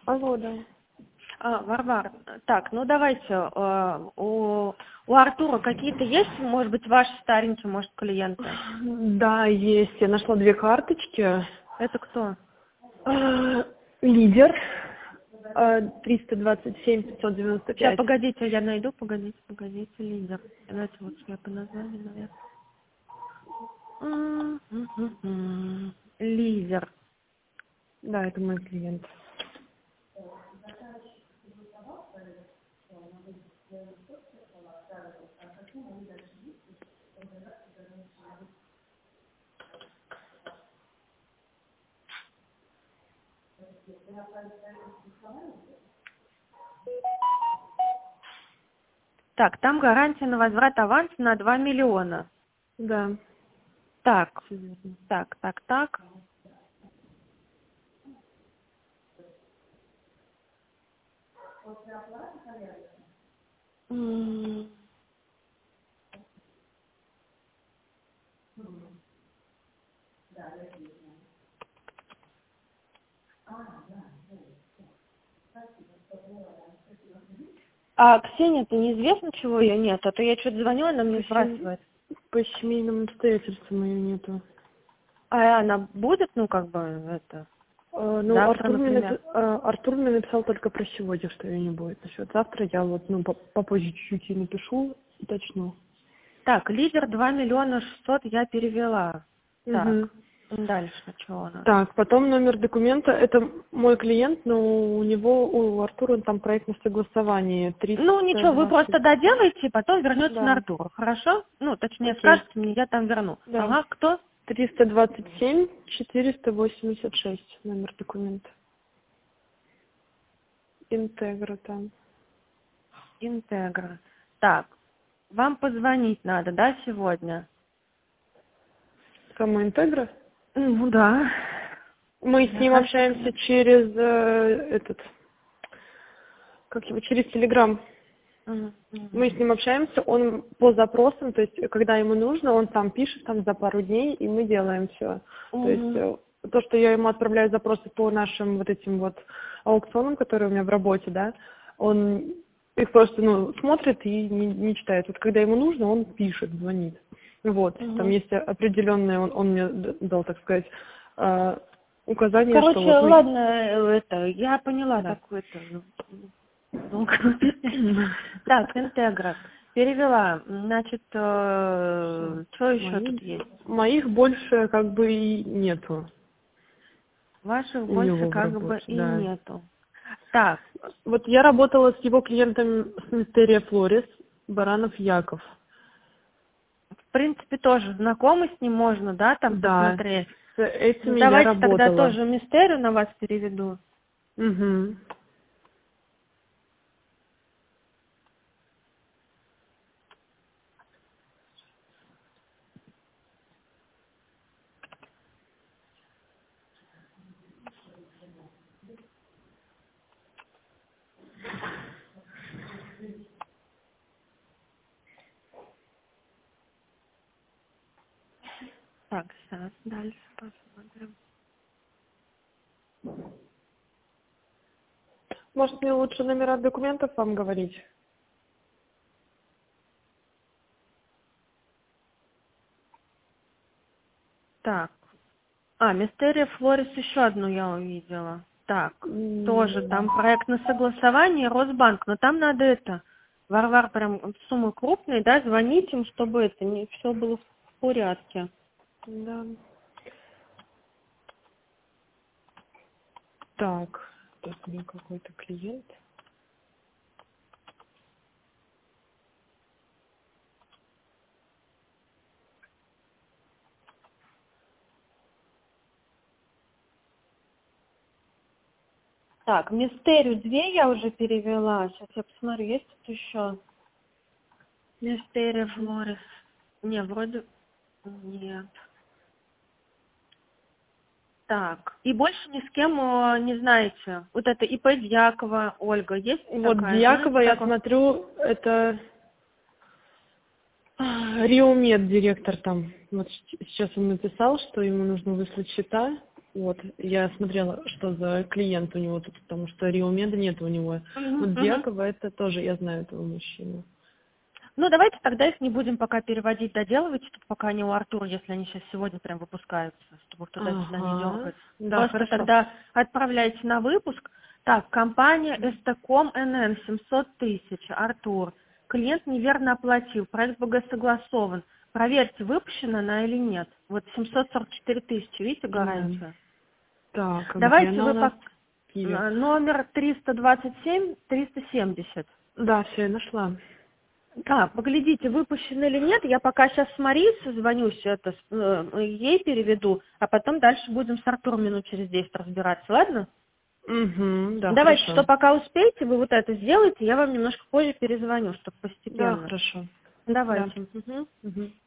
Алло, да. Варвар, так, ну давайте, у Артура какие-то есть, может быть, ваши старенькие, может, клиенты? Да, есть. Я нашла 2 карточки. Это кто? Лидер 327 Сейчас, 595. погодите, я найду, погодите, лидер. Давайте лучше я по названию, наверное. Лидер. Да, это мой клиент. Так, там гарантия на возврат аванса на 2 миллиона. Да. Так, Всё верно. так. М, А Ксения-то неизвестно, чего ее нет, а то я что-то звонила, она мне спрашивает. По семейным обстоятельствам ее нету. А она будет, ну, как бы, это, Ну, завтра, например? Артур мне написал только про сегодня, что ее не будет. Насчет завтра я вот, попозже чуть-чуть ей напишу, уточню. Так, лидер 2 миллиона 600 я перевела. Так, Угу. дальше, что у нас? Так, потом номер документа. Это мой клиент, но у Артура он там проектное согласование. Ну, ничего, вы 320. просто доделаете, потом вернете на Да. Артура, хорошо? Ну, точнее, Окей. скажете мне, я там верну. Да. Ага, кто? 327 486 номер документа. Интегра там. Интегра. Так, вам позвонить надо, да, сегодня? Кому Интегра? Ну, да. Мы с Я ним хочу общаемся через через Телеграм. Мы с ним общаемся, он по запросам, то есть когда ему нужно, он сам пишет там за пару дней, и мы делаем все. То есть то, что я ему отправляю запросы по нашим вот этим вот аукционам, которые у меня в работе, да, он их просто, смотрит и не читает. Вот когда ему нужно, он пишет, звонит. Вот, там есть определенные, он мне дал, так сказать, указания, что Короче, вот... ладно, я поняла Да. такое-то. Так, Интегра. Перевела. Значит, что еще тут есть? Моих больше как бы и нету Ваших у больше него в как бы работе, и да. нету. Так, Вот я работала с его клиентом с Мистерия Флорис, Баранов Яков. в принципе, тоже знакомы с ним можно, да, там Да, посмотреть. с Ну, этими я давайте тогда работала. тоже мистерию на вас переведу. Угу. Так, сейчас дальше посмотрим. Может, мне лучше номера документов вам говорить? Так, Мистерия Флорис еще одну я увидела. Так, тоже там проект на согласование, Росбанк, но там надо Варвар, прям суммы крупные, да, звонить им, чтобы не все было в порядке. Да. Так, тут у меня какой-то клиент. Так, Мистерию 2 я уже перевела. Сейчас я посмотрю, есть тут еще. Мистерия Флорис. Не, вроде нет. Так, и больше ни с кем не знаете. Вот это ИП Дьякова Ольга, есть Вот такая? Дьякова, Знаете я такое? смотрю, это Риомед директор там. Вот сейчас он написал, что ему нужно выслать счета. Вот, я смотрела, что за клиент у него тут, потому что Риомеда нет у него. Вот Дьякова, это тоже, я знаю этого мужчину. Ну, давайте тогда их не будем пока переводить, доделывать, чтобы пока они у Артура, если они сейчас сегодня прям выпускаются, чтобы туда-сюда не дергать. Да, Просто хорошо. тогда отправляйте на выпуск. Так, компания Эстеком НН, 700 тысяч, Артур. Клиент неверно оплатил, проект БГ согласован. Проверьте, выпущена она или нет. Вот 744 тысячи, видите гарантию? Так, Давайте где она вы у нас? номер 327-370. Да, все, я нашла. Так, поглядите, выпущено или нет. Я пока сейчас с Марией созвонюсь, ей переведу, а потом дальше будем с Артуром минут через 10 разбираться, ладно? Да, Давайте, хорошо. что пока успеете, вы вот это сделаете, я вам немножко позже перезвоню, чтобы постепенно. Да, хорошо. Давайте. Да.